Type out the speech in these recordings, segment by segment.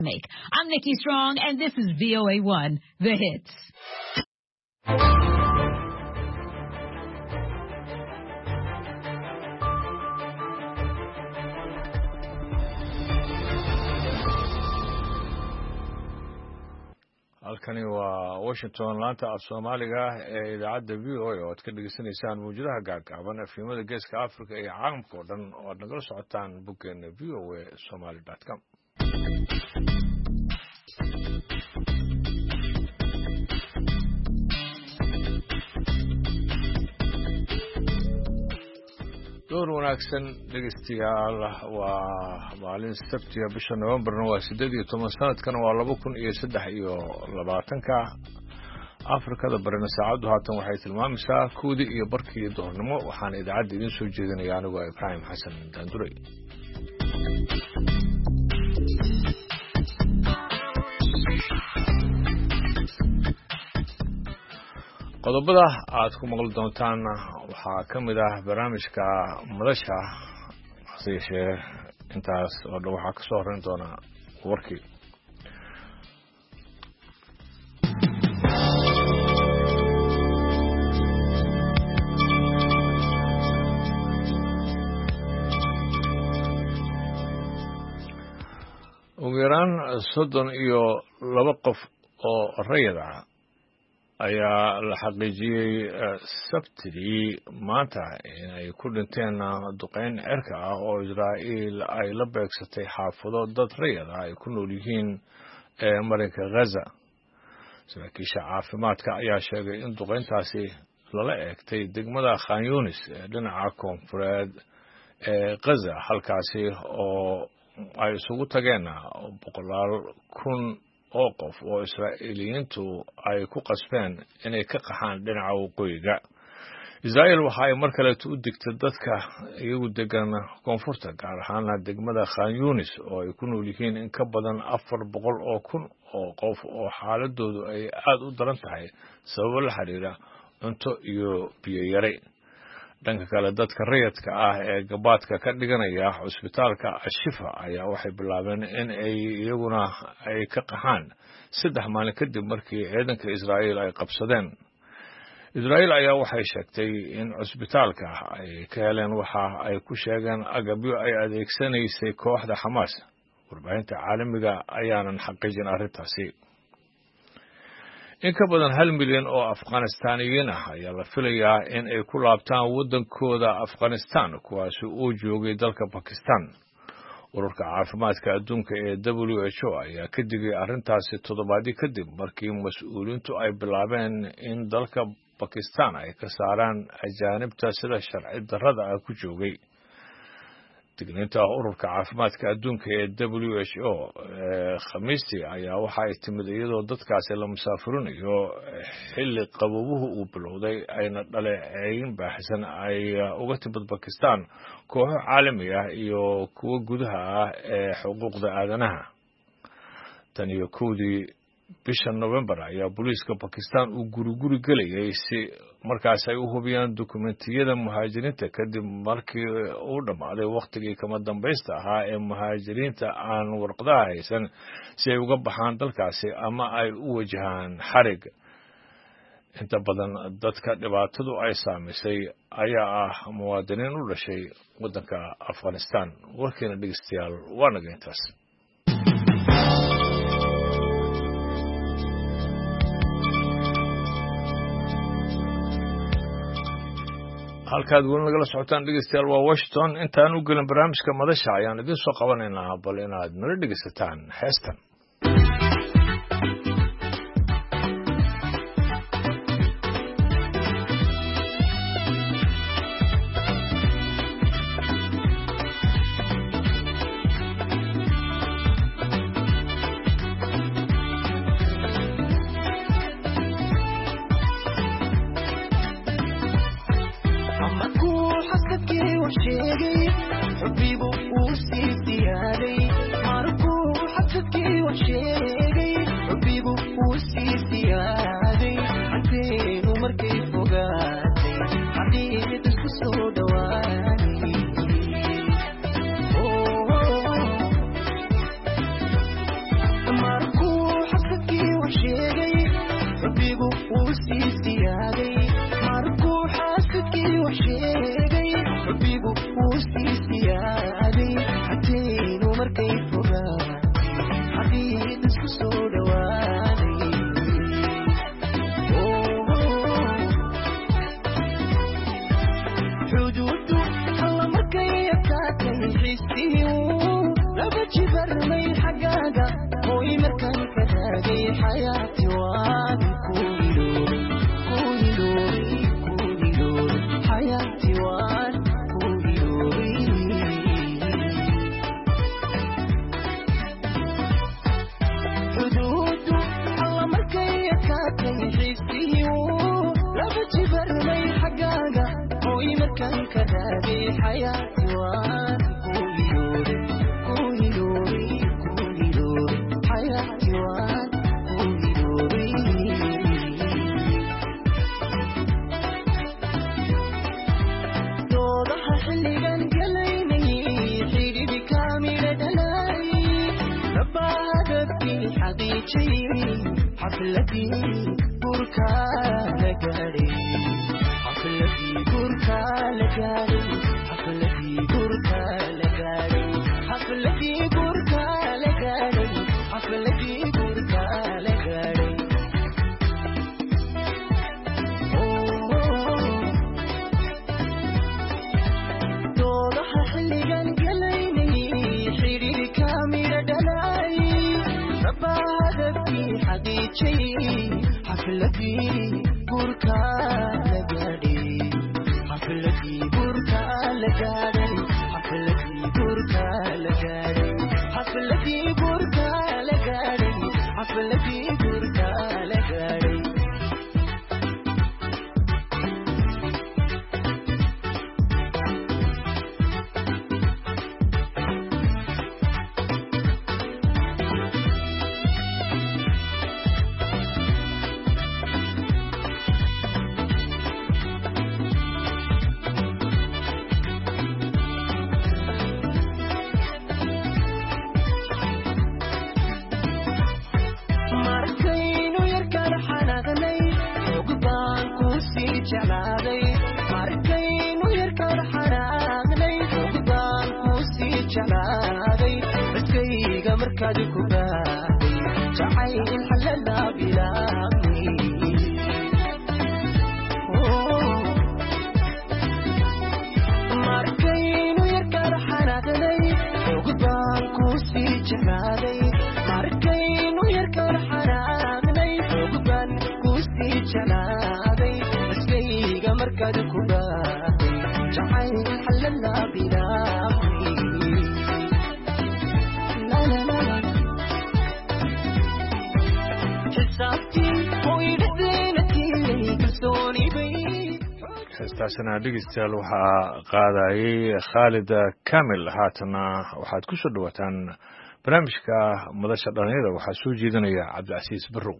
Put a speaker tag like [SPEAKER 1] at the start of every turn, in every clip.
[SPEAKER 1] Make. I'm Nikki Strong, and this is VOA1, The Hits.
[SPEAKER 2] halkani waa Washington laanta af Soomaaliga ee idaacadda VOA oo aad ka dhageysanaysaan muujadaha gaagaaban afimada geeska Afrika iyo caalamka oo dhan oo aad nagala socotaan boggeena voasomali.com. door wanaagsan dhegeystayaal waa maalin Sabtiga bisha November waa 18 sanadkan waa 2023 Afrikada barina saacadu haatan waxay tilmaamaysaa 1:00 duhurnimo waxaan idaacadda idin soo jeedinayaa anigu Ibrahim Xasan Daanduray. qodobada aad ku maqli doontaan waxaa ka mid ah barnaamijka madasha hase intaas oo dhan waxaa ka soo horeyn doona warkii ugu yaraan 32 qof oo rayid ah ayaa la xaqiijiyay Sabtidii maanta inay ku dhinteen duqeyn cirka ah oo Israa'iil ay la beegsatay xaafado dad rayid ah ay ku nool yihiin marinka Gaza. Saraakiisha caafimaadka ayaa sheegay in duqeyntaasi lala eegtay degmada Khan Yunis ee dhinaca koonfureed ee Gaza halkaasi oo ay isugu tageen 100,000 oo qof oo Israa'iiliyiintu ay ku qasbeen inay ka qaxaan dhinaca waqooyiga. Israa'iil waxa ay mar kale u digtay dadka iyagu degan koonfurta gaar ahaan degmada Khan Yunis oo ay ku nool yihiin in ka badan 400,000 oo qof oo xaaladoodu ay aad u daran tahay sababo la xiriira cunto iyo biyo yari. dhanka kale dadka rayidka ah ee gabaadka ka dhiganaya cusbitaalka Ashifa ayaa waxay bilaabeen in ay iyaguna ay ka qaxaan 3 maalin kadib markii ciidanka Israa'iil ay qabsadeen. Israa'iil ayaa waxay sheegtay in cusbitaalka ay ka heleen waxa ay ku sheegeen agabyo ay adeegsanaysay kooxda Hamas. Warbaahinta caalamiga ayaanan xaqiijin arrintaasi. in ka badan 1 milyan oo Afghaanistaaniyiin ah ayaa la filayaa in ay ku laabtaan wadankooda Afghanistan kuwaasi oo joogay dalka Pakistan. Ururka caafimaadka adduunka ee WHO ayaa ka digay arrintaasi toddobaadii kadib markii mas'uuliyiintu ay bilaabeen in dalka Pakistan ay ka saaraan ajaanibta sida sharci darrada ah ku joogay. digniinta ururka caafimaadka adduunka ee WHO Khamiistii ayaa waxa ay timid iyadoo dadkaasi la musaafirinayo xilli qabowuhu uu bilowday ayna dhaleeceyn baaxsan ay uga timid Pakistan kooxo caalami ah iyo kuwa gudaha ah ee xuquuqda aadanaha. tan iyo 1 bisha November ayaa booliiska Pakistan uu guri galayay si markaas ay u hubiyaan dokumentiyada muhaajiriinta kadib markii uu dhamaaday waqtigii kama dambaysta ahaa ee muhaajiriinta aan warqadaha haysan si ay uga baxaan dalkaasi ama ay u wajahaan xarig. inta badan dadka dhibaatadu ay saamaysay ayaa ah muwaadiniin u dhashay waddanka Afghanistan. warkiina dhegeystayaal waa naga intaas. halkaad weli nagala socotaan dhegeystayaal waa Washington. intaan u gelin barnaamijka madasha ayaan idin soo qabanaynaa bal inaad nala dhegeysataan heestan.
[SPEAKER 3] وسيسيادي مركو حاسكي وشيغي حبيبو وسيسيادي حتين ومركي فوقاني حبيب اسكسو دواني حدودو الله مركي يكاكي حسيو لبجي برمي حقاقا هوي مركن كتاقي حياتي واني كوني لوري حياتي واني كوني لوري حدودو الله مركي يكاكي حسيو لبجي برمي حقاقا هوي مركن كتاقي حياتي واني كوني لوري حياتي واني كوني لوري توضح حلقا قليني حيري بكامل دلالي ربا هدفي حقيقي حفلتي بركان قاري حفلتي بركان قاري حفلتي بركان قاري حفلتي بركان قاري حفلتي بركان قاري توضح حلقا قليني حيري بكامل دلالي ربا هدفي حقيقي حفلتي بركان قاري حفلتي بركان قاري حفلتي بركان قاري حفلتي بركان قاري حفلتي بركان قاري
[SPEAKER 2] heestaasina dhegeystayaal waxaa qaadayay Khalid Kamil haatana waxaad ku soo dhawaataan barnaamijka madasha dhalinyarada waxaa soo jeedinaya Cabdicasiis Barrow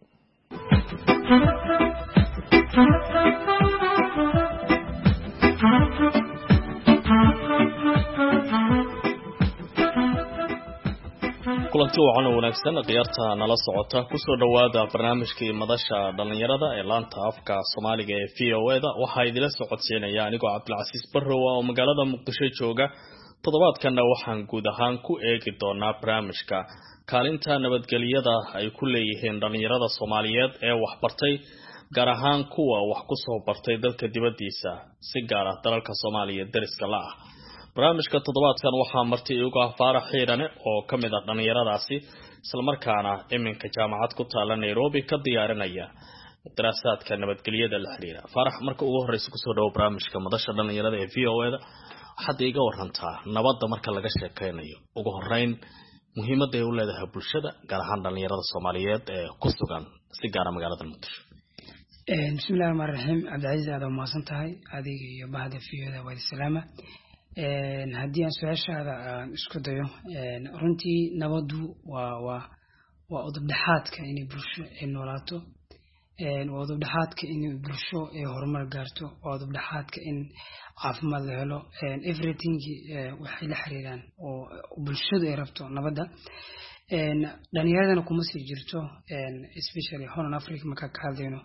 [SPEAKER 4] kulanti wacan wanaagsan qiyaarta nala socota ku soo dhawaada barnaamijkii madasha dhalinyarada ee laanta afka Soomaaliga ee VOA-da waxa idila socodsiinaya anigoo Cabdilcasiis Barrow oo magaalada Muqdisho jooga toddobaadkana waxaan guud ahaan ku eegi doonaa barnaamijka kaalinta nabadgelyada ay ku leeyihiin dhalinyarada Soomaaliyeed ee wax bartay gaar ahaan kuwa wax ku soo bartay dalka dibadiisa si gaar ah dalalka Soomaaliya dariska la ah barnaamijka toddobaadkan waxaa marti uga Faarax Xiirane oo kamid ah dhalinyaradaasi isla markaana iminka jaamacad ku taala Nairobi ka diyaarinaya daraasaadka nabadgelyada la xiriira Faarax marka ugu horeysa ku soo dhaw barnaamijka madasha dhalinyarada ee VOA-da waxaad iga warantaa nabadda marka laga sheekaynayo ugu horeyn muhiimadda ay u leedahay bulshada gaar ahaan dhalinyarada Soomaaliyeed ee ku sugan si gaar ah magaalada Muqdisho
[SPEAKER 5] bismillaahir rahmaanir rahiim Cabdicasiis aad u mahadsan tahay adiga iyo bahda VOA-da waa salaama haddii aan su'aashaada isku dayo runtii nabadu waa udubdhaxaadka inay bulsho ay noolaato waa udubdhaxaadka inay bulsho ay horumar gaarto waa udubdhaxaadka in caafimaad la helo everything waxay la xiriiraan oo bulshadu ay rabto nabadda dhalinyaradana kuma sii jirto especially Horn Africa marka ka hadlayno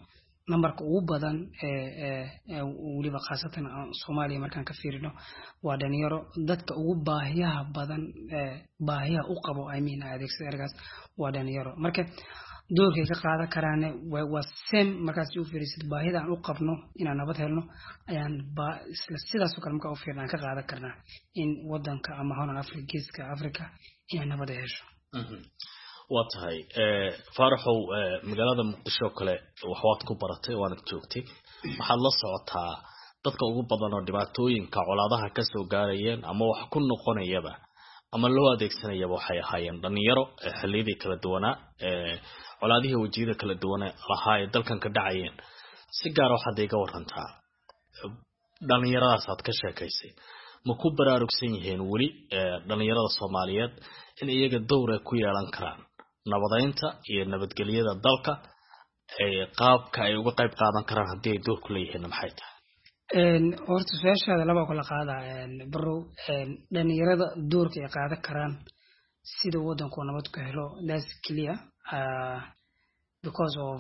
[SPEAKER 5] numberka ugu badan waliba khaasatan Soomaaliya markaan ka fiirino waa dhalinyaro dadka ugu baahiyaha badan baahiyaha u qabo adeegsada ergaas waa dhalinyaro marka doorkay ka qaadan karaan waa same markaas u fiirisid baahida aan u qabno inaan nabad helno ayaan sidaas oo kale markaa u fiirnaan ka qaadan karnaa in wadanka ama Horn Geeska Afrika inay nabad hesho
[SPEAKER 4] waa tahay Faaraxow magaalada Muqdisho kale waxaad ku baratay waana joogtay waxaad la socotaa dadka ugu badan oo dhibaatooyinka colaadaha ka soo gaarayeen ama wax ku noqonayaba ama loo adeegsanayaba waxay ahaayeen dhalinyaro xilliyadii kala duwanaa colaadihii wajiyada kala duwan lahaa ee dalkan ka dhacayeen si gaar ah waxaad iga warantaa dhalinyaradaas aad ka sheekaysay ma ku baraarugsan yihiin weli dhalinyarada Soomaaliyeed in iyaga door ay ku yeelan karaan nabadeynta iyo nabadgelyada dalka qaabka ay uga qayb qaadan karaan haddii ay door ku leeyihiin maxay tahay
[SPEAKER 5] horta su'aashaada laba kala qaada baro dhalinyarada doorka ay qaadan karaan sida wadanku nabad ku helo that's clear because of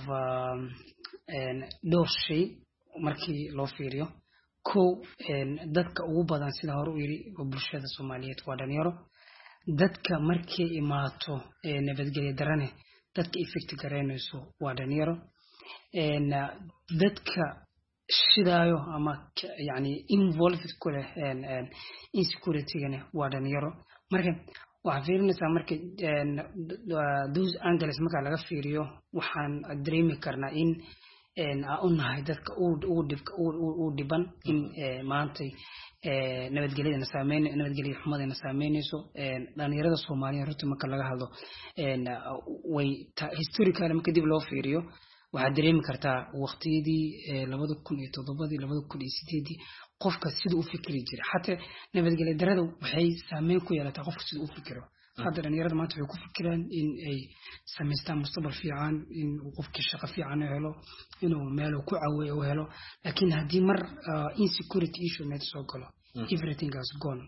[SPEAKER 5] door shay markii loo fiiriyo dadka ugu badan sida hore u yiri bulshada Soomaaliyeed waa dhalinyaro dadka markii imaato nabadgelyo darane dadka effect gareynayso waa dhalinyaro dadka shidaayo ama involved ku leh insecurity-gana waa dhalinyaro marka waxaa fiirinaysaa marka those angles marka laga fiiriyo waxaan dareemi karnaa in unahay dadka uu dhiban in maantay nabadgelyada xumadana saameynayso dhalinyarada Soomaaliyeed runtii marka laga hadlo way historically marka dib loo fiiriyo waxaad dareemi kartaa waqtiyadii 2007 2008 qofka siduu u fikri jiray xataa nabadgelyo darada waxay saameyn ku yeelataa qofka siduu u fikiro hadda dhalinyarada maanta waxay ku fikiraan in ay samaystaan mustaqbal fiican in qofkii shaqo fiican helo inuu meel ku caawiyo u helo laakiin haddii mar insecurity issue meed soo galo everything has gone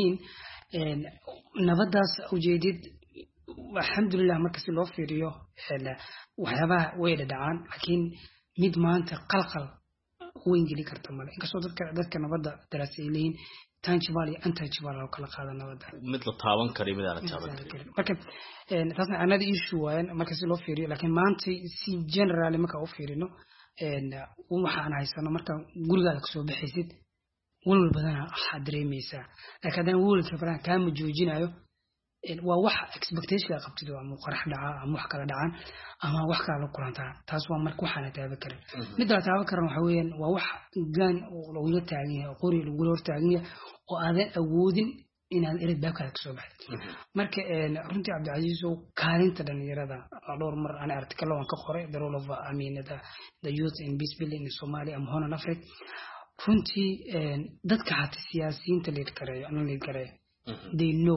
[SPEAKER 5] nabadaas ujeedid alxamdulillah marka si loo fiiriyo waxyaabaha way dhacaan laakiin mid maanta qalqal weyn geli karta male inkastoo dadka nabadda daraasay leeyihiin tangible iyo intangible oo kala qaada nabadda
[SPEAKER 4] mid la taaban karo mid aan la taaban karin
[SPEAKER 5] marka taasna another issue waayan marka si loo fiiriyo laakiin maanta si generally marka u fiirino waxaan haysano marka gurigaada ka soo baxaysid walwal badan waxaad dareemaysaa laakiin haddana walwalka badan kaama joojinayo waa wax expectation qabtid ama qarax dhaca ama wax kala dhacaan ama wax kala la kulantaa taas waa marka waxaan taaban karin mid la taaban karin waxa weeyaan waa wax gaan oo lagu taagan yahay qori lagu hor taagan yahay oo aadan awoodin inaad erid baakada ka soo baxdo marka runtii Cabdicasiis oo kaalinta dhalinyarada dhowr mar aan article aan ka qoray the role of the youth in peace building in Somalia and Horn Africa runtii dadka hata siyaasiyiinta leed kareeyo they know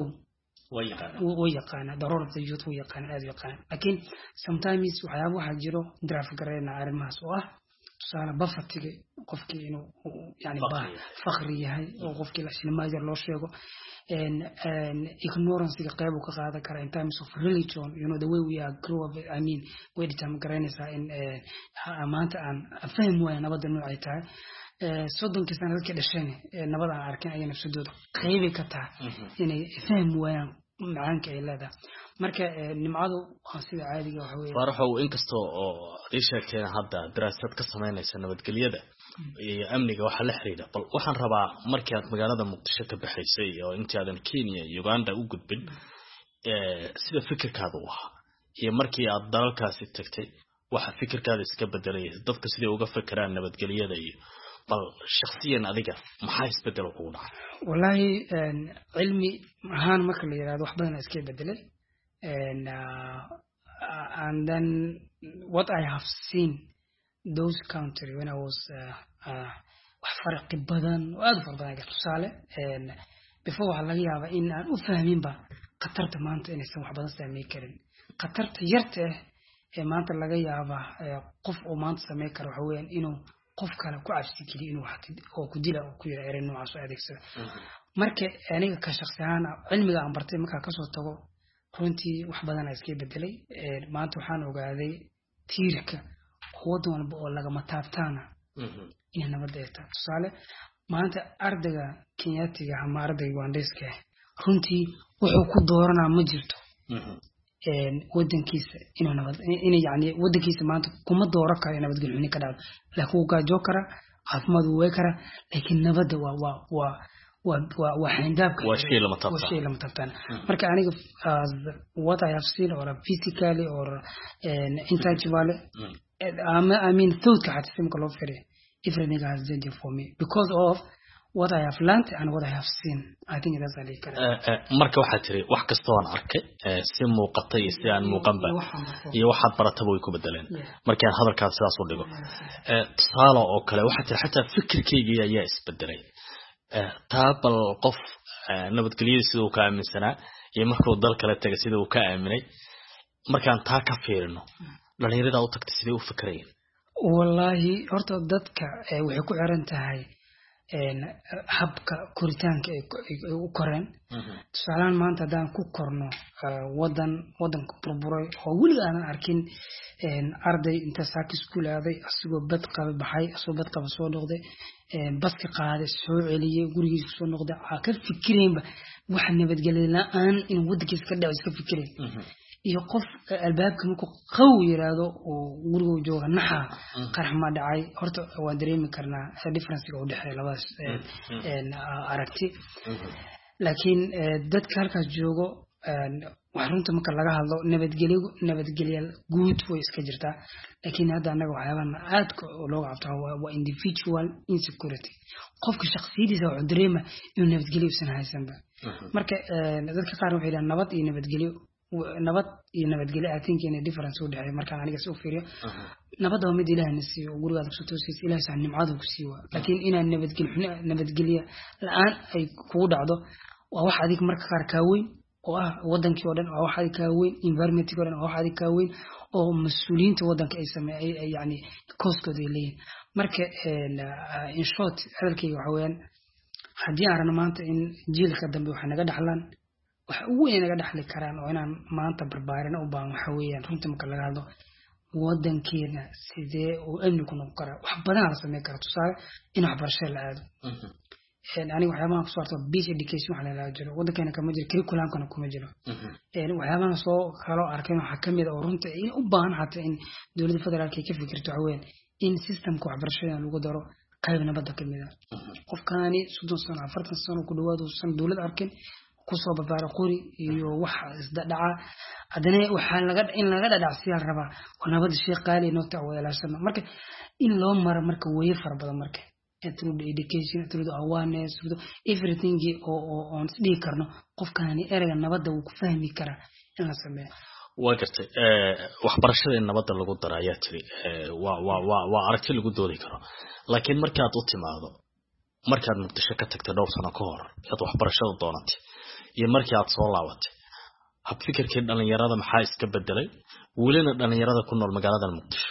[SPEAKER 5] ويقانا ضرورة الجود ويقانا هذا يقانا لكن sometimes وحياه واحد جرو درافع قرينا عارمها سواء تصال بفتك قفكي إنه يعني فخري هاي وقفكي لأشياء ما يجر لوش يقو and ignorance كقيب وكذا كرا in terms of religion the way we are grow up we determine قرينا إن أمانة أن أفهم وين أبدا من عيتها soddonka sanad ka dhasheen nabad aan arkin ayay nafsadooda qaybi ka tahay inay faham waayaan macaanka ay leedahay marka nimcadu waa sida caadiga waxa weeye
[SPEAKER 4] Faaraxow inkastoo oo ay sheegteen hadda daraasad ka sameynaysa nabadgelyada iyo amniga waxa la xiriira bal waxaan rabaa markii aad magaalada Muqdisho ka baxaysay oo intii aadan Kenya iyo Uganda u gudbin sida fikirkaadu waxa iyo markii aad dalalkaasi tagtay waxa fikirkaada iska bedelay dadka sidii uga fikiraan nabadgelyada iyo bal shakhsiyan adiga maxay isbedel ugu dhacay
[SPEAKER 5] wallahi cilmi ahaan marka la yiraahdo wax badan iska bedelay and then what I have seen those country when I was wax farqi badan oo aad farbadan ka tusaale before waxa laga yaabaa in aan u fahmin ba qatarta maanta inaysan wax badan sameyn karin qatarta yarta maanta laga yaabaa qof oo maanta sameyn karo waxa weeyaan inuu qof kale ku cabsi geliyo inuu wax oo ku dila oo ku yira erey noocaas oo adeegsada marka aniga ka shakhsi ahaan cilmiga aan bartay marka ka soo tago runtii wax badan iska bedelay maanta waxaan ogaaday tiirka wadan walba oo lagama taabtaana inay nabadda ay tahay tusaale maanta ardayga Kenyaatiga ama ardayga Ugandayska runtii wuxuu ku dooranaa ma jirto wadankiisa inuu nabad yani wadankiisa maanta kuma dooran karo nabadgelyo ka dhacdo laakiin uu gaajo kara caafimaad uu way kara laakiin nabadda waa xindaabka
[SPEAKER 4] waa shay lama taabtaan
[SPEAKER 5] marka aniga what I have seen or physically or intangibly I mean thought ka xataa simka loo fiiriyo everything has changed for me because of what I have learned and what I have seen. I think that's really correct.
[SPEAKER 4] marka waxa tiri wax kasto aan arkay si muuqatay si aan muuqanba iyo waxa barataba way ku bedeleen marka hadalkaas sidaas u dhigo tusaale oo kale waxa tiri xataa fikirkayga ayaa isbedelay taabal qof nabadgelyada sida uu ka aaminsanaa iyo markuu dal kale tagay sida uu ka aaminay markaan taa ka fiirino dhalinyarada u tagtay sidee u fikrayeen
[SPEAKER 5] wallahi horta dadka waxay ku xiran tahay habka koritaanka ay u koreen tusaale maanta hadaan ku korno wadanka burburay oo weli aan arkin arday inta saaki iskuul aaday asigoo bad qaba baxay asoo bad qaba soo noqday baska qaaday soo celiyay gurigiisa soo noqday ka fikireenba wax nabadgelyo la'aan in wadankiisa ka dhaco iska fikireen iyo qof albaabka markuu qaw yiraahdo oo guriga jooga naxa qarax ma dhacay horta waa dareemi karnaa difference u dhaxay labadaas aragti laakiin dadka halkaas joogo wax runta marka laga hadlo nabadgelyo guud way iska jirtaa laakiin hadda anaga waxyaabaha aad looga cabto waa individual insecurity qofka shakhsiyadiisa wuxuu dareema inuu nabadgelyo isan haysanba marka dadka qaar waxay yiraahdaan nabad iyo nabadgelyo I think in difference u dhaxay marka aniga soo fiiriyo nabadda waa mid Ilaahay nasiyo gurigaada ku toosaysa Ilaahay saan nimcada ku siiyo laakiin inaan nabadgelyo la'aan ay kugu dhacdo waa wax adig marka qaar ka weyn oo ah wadankii oo dhan waa wax adig ka weyn environmentkii oo dhan waa wax adig ka weyn oo mas'uuliyiinta wadanka ay sameeyay yani kooskooda ay leeyihiin marka in short hadalkayga waxa weeyaan haddii aan maanta in jiilka dambe waxa naga dhaxlaan waxa ugu weyn naga dhaxli karaan oo inaan maanta barbaarina u baahan waxa weeyaan runtii marka laga hadlo wadankeena sidee uu amni ku noqon karaa wax badan la sameyn karo tusaale in waxbarasho la aado aniga waxyaabaha ku saarto beach education waxa la jiro wadankeena kama jiro curriculum-kana kuma jiro waxyaabaha soo kala arkeen waxa kamid oo runtii in u baahan xataa in dawladda federaalka ka fikirto waxa weeyaan in systemka waxbarashada lagu daro qayb nabadda kamid ah qofkaani 30 sano 40 sano ku dhawaad oo san dawlad arkin kusoo barbaaro qori iyo wax isdhaca adana waxa laga dhacsiyaa raba oo nabad shay qaali noota oo ilaashano marka in loo maro marka way far badan marka through the education through the awareness through everything on sidii karno qofkaani erayga nabadda uu ku fahmi karaa in la sameeyo
[SPEAKER 4] waa gartay waxbarashada nabadda lagu daro ayaa tiri waa aragti lagu doodi karo laakiin markaad u timaado markaad muqdisho ka tagtay dhowr sano ka hor aad waxbarashada doonatay iyo markii aad soo laabatay hab fikirkii dhalinyarada maxaa iska bedelay welina dhalinyarada ku nool magaalada Muqdisho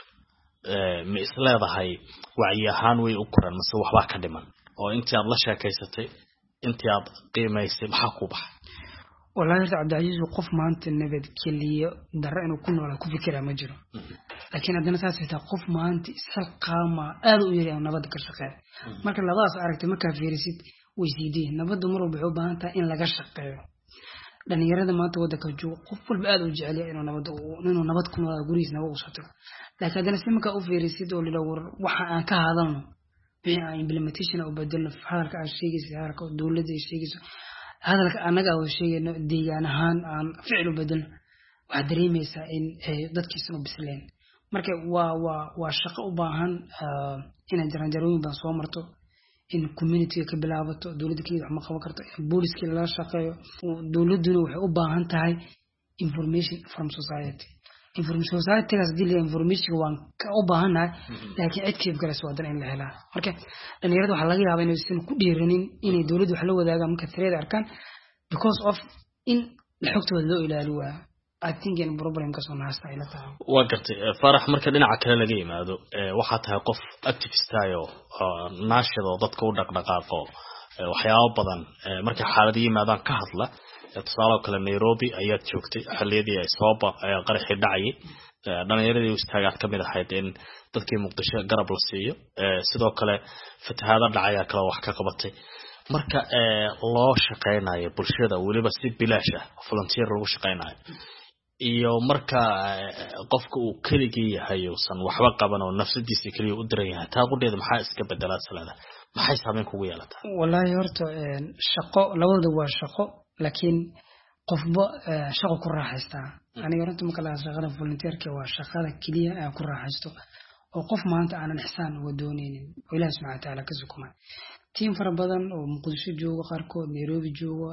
[SPEAKER 4] ma isleedahay wacyi ahaan way u koraan mise waxba ka dhiman oo intii aad la sheekaysatay intii aad qiimaysay maxaa ku baxay
[SPEAKER 5] wallahi Cabdicasiis qof maanta nabadgeliyo darro inuu ku noolaa ku fikiraa ma jiro laakiin haddana taas xitaa qof maanta isqaama aad u yiri nabad ka shaqeeyo marka labadaas aragtay marka fiirisid waysiidii nabaddu mar walba u baahan tahay in laga shaqeeyo dhalinyarada maanta wadanka jooga qof walba aad u jecel yahay inuu nabad ku noolaa gurigiisa u soo tago laakiin haddana si marka u fiirisid oo lila waxa aan ka hadalno implementation oo bedelno hadalka aan sheegaysa hadalka dawladda ay sheegayso hadalka anaga oo sheegayno deegaan ahaan aan ficil u bedelno waxa dareemaysaa in dadkiisa u bisleen marka waa shaqo u baahan in jaranjarooyin baan soo marto in community ka bilaabato dawladda kaliya wax ma qaban karto booliska la shaqeeyo dawladuna waxay u baahan tahay information from society gaas dil information waan ka u baahanahay laakiin cid kale galas wadan in la helaa marka dhalinyarada waxa laga yaabaa inay si ku dhiiranin inay dawladdu wax la wadaagaan marka tirada arkaan because of in xogtooda loo ilaaliyo I think in problem ka soo naasta ila tahay
[SPEAKER 4] waa gartay farax marka dhinaca kale laga yimaado waxa tahay qof activist ayo naashado dadka u dhaqdhaqaaqo waxyaabo badan marka xaalad yimaadaan ka hadla tusaale kale Nairobi ayaa joogtay xilliyadii ay soo qaraxi dhacay dhalinyaradii istaagaad kamid ahayd in dadkii muqdisho garab la siiyo sidoo kale fatahaada dhacaya kala wax ka qabatay marka loo shaqeynayo bulshada waliba si bilaash ah volunteer lagu shaqeynayo iyo marka qofka uu keligii yahay oo san waxba qaban oo nafsadiisa kaliya u diran yahay taa qudheeda maxaa iska bedelaa salada maxay saameyn kugu yeelataa
[SPEAKER 5] wallahi horta shaqo labadooda waa shaqo laakiin qofba shaqo ku raaxaystaa aniga runta marka la shaqada volunteerka waa shaqada kaliya aan ku raaxaysto oo qof maanta aanan ixsaan uga dooneynin oo Ilaahay subhanahu wa ta'ala ka sukuma team fara badan oo muqdisho jooga qaarkood Nairobi jooga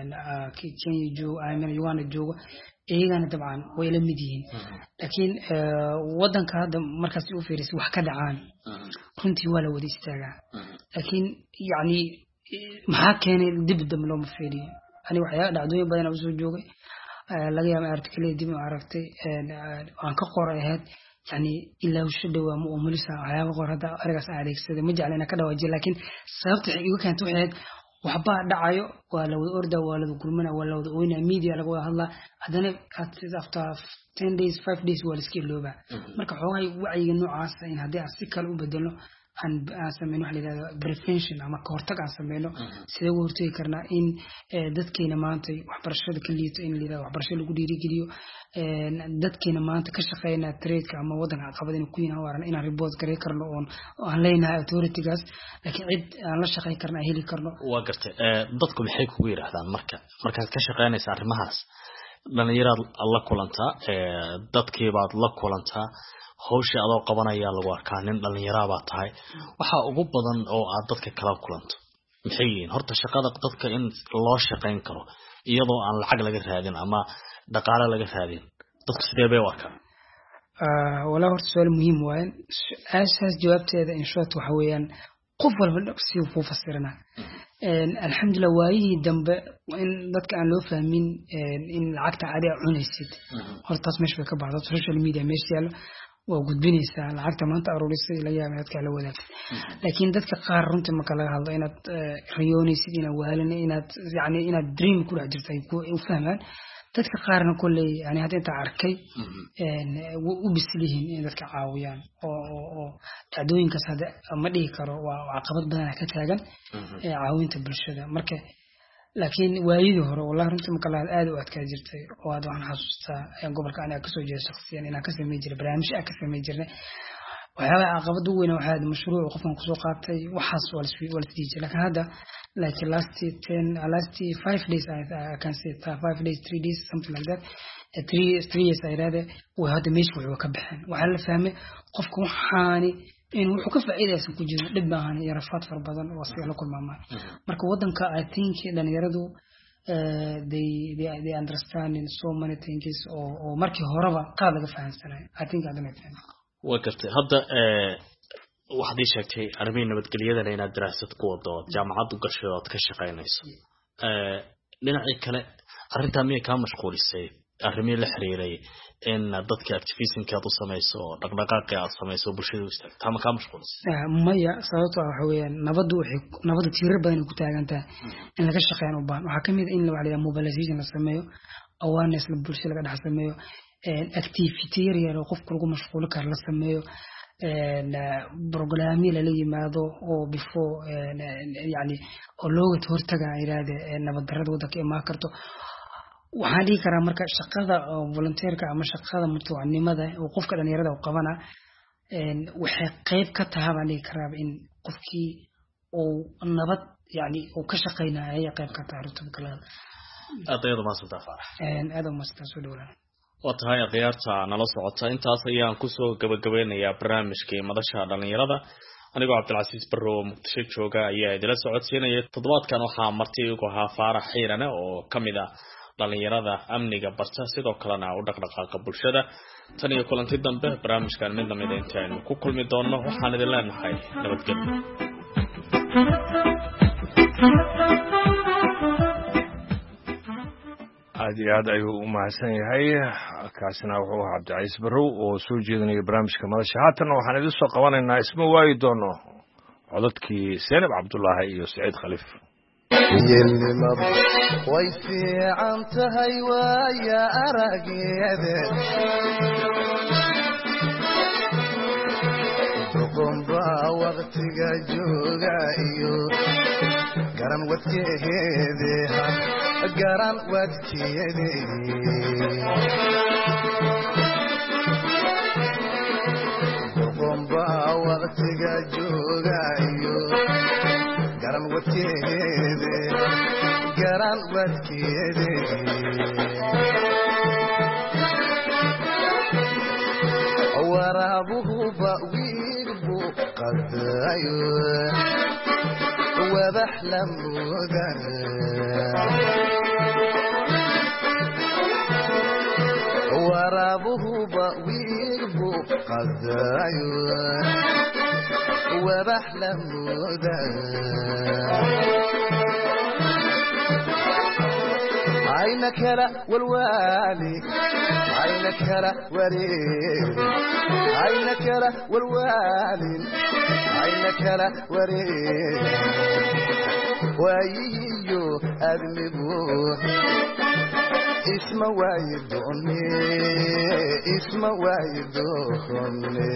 [SPEAKER 5] Kenya jooga Uganda jooga iyagana dabcan way la mid yihiin laakiin wadanka hadda markaas uu fiirisay wax ka dhacaan runtii waa la wada istaagaa laakiin yani maxaa keenay dib dambe loo fiiriyo ani waxyaa dhacdooyin badan oo soo joogay laga yaabaa article dib u aragtay aan ka qoray ahayd yani ilaa wixii dhawaa ma umulisa waxyaabo qor hadda arigaas adeegsada ma jeclana ka dhawaajiyo laakiin sababta igu keentay waxay waxba dhacayo waa la wada orda waa la gurmana waa la wada oyna media laga wada hadla hadana after 10 days 5 days waa iska looba marka xoogay wacyiga noocaas in hadii aan si kale u bedelo aan sameeyno wax la yiraahdo prevention ama ka hortag aan sameeyno sidee u hortagi karnaa in dadkeena maanta waxbarashada ka liito in la waxbarashada lagu dhiirigeliyo dadkeena maanta ka shaqeynaa trade ama wadanka caqabad in ku yina waran in report gareey karno oo aan leenahay authorities laakiin cid aan la shaqeyn karnaa heli karno
[SPEAKER 4] waa gartay dadku maxay kugu yiraahdaan markaad ka shaqeynaysaa arrimahaas dhalinyarada alla kulantaa dadkii baad la kulantaa hawsha adoo qabanaya lagu arkaa nin dhalinyaro baa tahay waxa ugu badan oo aad dadka kala kulanto maxay yihiin horta shaqada dadka in loo shaqeyn karo iyadoo aan lacag laga raadin ama dhaqaale laga raadin dadku sidee bay u arkaan
[SPEAKER 5] wala horta su'aal muhiim waaye asaas jawaabteeda in short waxa weeyaan qof walba si uu fasirana alxamdulillah waayihii dambe in dadka aan loo fahmin in lacagta caadi ah cunaysid horta meesha ka baxdo social media meesha yaalo waa gudbinaysaa lacagta maanta aruurisay la yaabay dadka la wadaag laakiin dadka qaar runtii marka laga hadlo inaad riyoonaysid inaad waalina inaad dream ku dhex jirtay u fahmaan dadka qaarna kulay yani hadda inta arkay u bislihiin in dadka caawiyaan oo dhacdooyinkaas hadda ma dhihi karo waa caqabad badan ka taagan caawinta bulshada marka laakiin waayidii hore wallahi runtii marka la aad u adkaa jirtay oo aad waxaan xasuustaa gobolka aniga ka soo jeeday shakhsiyan inaan ka sameeyay jiray barnaamij ka sameeyay jirnay waxyaaba caqabad weyn oo waxaad mashruuc qofkan ku soo qaatay waxaas wala isdiijay laakiin hadda like last 5 days I can say 5 days 3 days something like that 3 years I rather way hadda meesha wuxuu ka baxeen waxa la fahmay qofku waxaani in wuxuu ka faa'iideysan ku jiro dib baahan iyo rafaad far badan oo si la kulmaamaan marka wadanka I think dhalinyaradu they understanding so many things oo markii horeba qaad laga fahansanay I think I don't know
[SPEAKER 4] waa gartay hadda waxaad ii sheegtay arrimaha nabadgelyada inaad daraasad ku wado jaamacad u gashay oo ka shaqeynayso dhinaca kale arrinta miyay ka mashquulisay arrimaha la xiriiray in dadka activism-ka u sameeyso dhaqdhaqaaqi aad sameeyso bulshada u istaagto ama ka mashquulisay
[SPEAKER 5] maya sababtoo waxa weeyaan nabadu tiirar badan ku taagantaa in laga shaqeeyo u baahan waxa kamid in la wacdiyo mobilization la sameeyo awareness la bulshada laga dhex sameeyo activity yar oo qofku lagu mashquuli karo la sameeyo برنامج اللي يماذو أو before يعني اللغة هرتجا إرادة نبضرد وده كما كرتو وهذه كرا مركز شقة volunteer كأما شقة متوعني ماذا وقف كذا نيرده وقفنا وحقيب كتها عليه كرا إن قفكي أو النبض يعني وكشقينا هي قيب كتها رتب كلام
[SPEAKER 4] أطير ما ستفعل
[SPEAKER 5] هذا ما ستسوي ولا
[SPEAKER 4] watahay aqyaarta nala socota intaas ayaan ku soo gabagabeynayaa barnaamijkii madasha dhalinyarada anigoo Cabdilcasiis Barrow Muqdisho jooga ayaa idila socodsiinaya toddobaadkan waxaa marti ugu ahaa Faarax Xiirane oo kamid ah dhalinyarada amniga barta sidoo kalena u dhaqdhaqaaqa bulshada tan iyo kulanti dambe barnaamijkan mid lamid ah intaan ku kulmi doono waxaan idin leenahay nabadgelyo
[SPEAKER 2] aad iyo aad ayuu u mahadsan yahay kaasina wuxuu ahaa Cabdilcasiis Barrow oo soo jeedinaya barnaamijka madasha haatan waxaan idin soo qabanaynaa isma waayi doono codadkii Seenab Cabdullaahi iyo Saciid Khaliif
[SPEAKER 3] yeelnimad way fiican tahay waaya arageeda waqtiga joogayo garan wadkeedeha garan wadkeede gomba waqtiga joogayo garan wadkeede garan wadkeede waraabuhu bawiirbu qadayo wadax lamudan waraabuhu bawiirbu qadayo wadax lamudan عينك لا والوالي عينك لا وريد عينك لا والوالي عينك لا وريد وييو أدمبو اسم وايدوني اسم وايدوني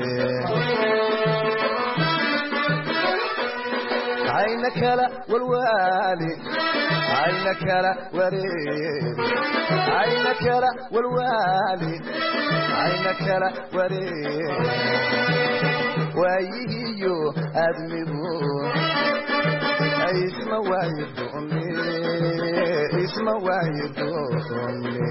[SPEAKER 3] عينك لا والوالي عينك لا وريد عينك لا والوالي عينك لا وريد وييو أدمبو اسم وايدوني اسم وايدوني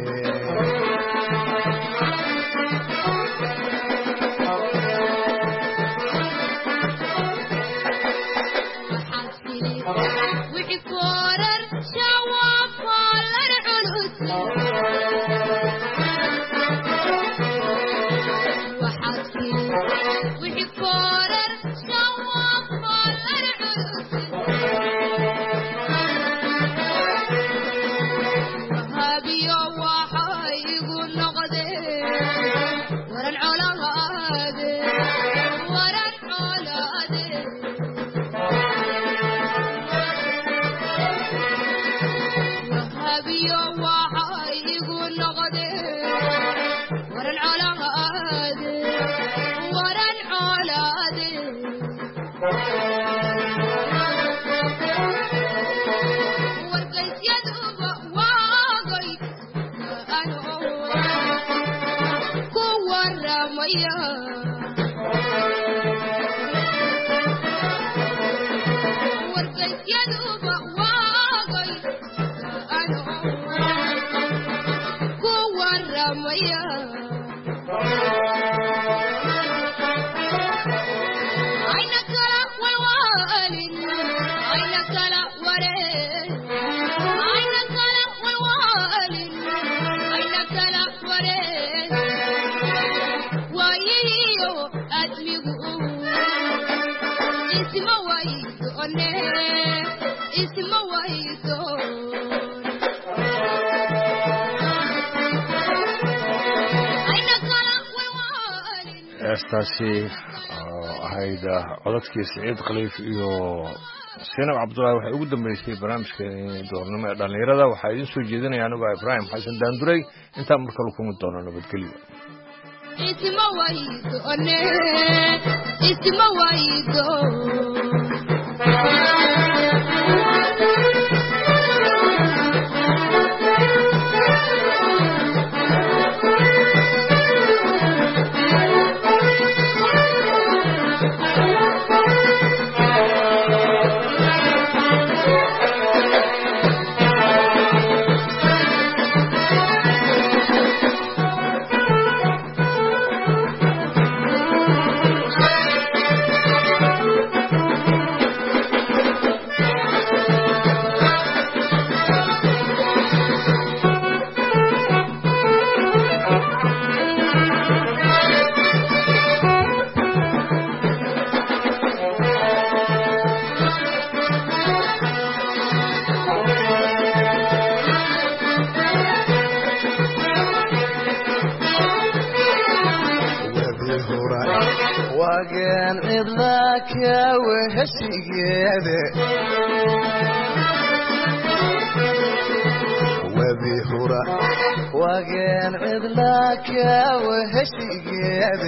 [SPEAKER 2] heestaasi ahayd codadkii Saciid Khaliif iyo Seenab Cabdullaahi waxay ugu dambeysay barnaamijkeeni doornimo ee dhalinyarada waxaa idin soo jeedinaya anigu Ibrahim Xasan Daanduray inta marka la kulmi doono nabadgelyo isma waydo وكان عضلك وهشيقيده وبهرة وكان عضلك وهشيقيده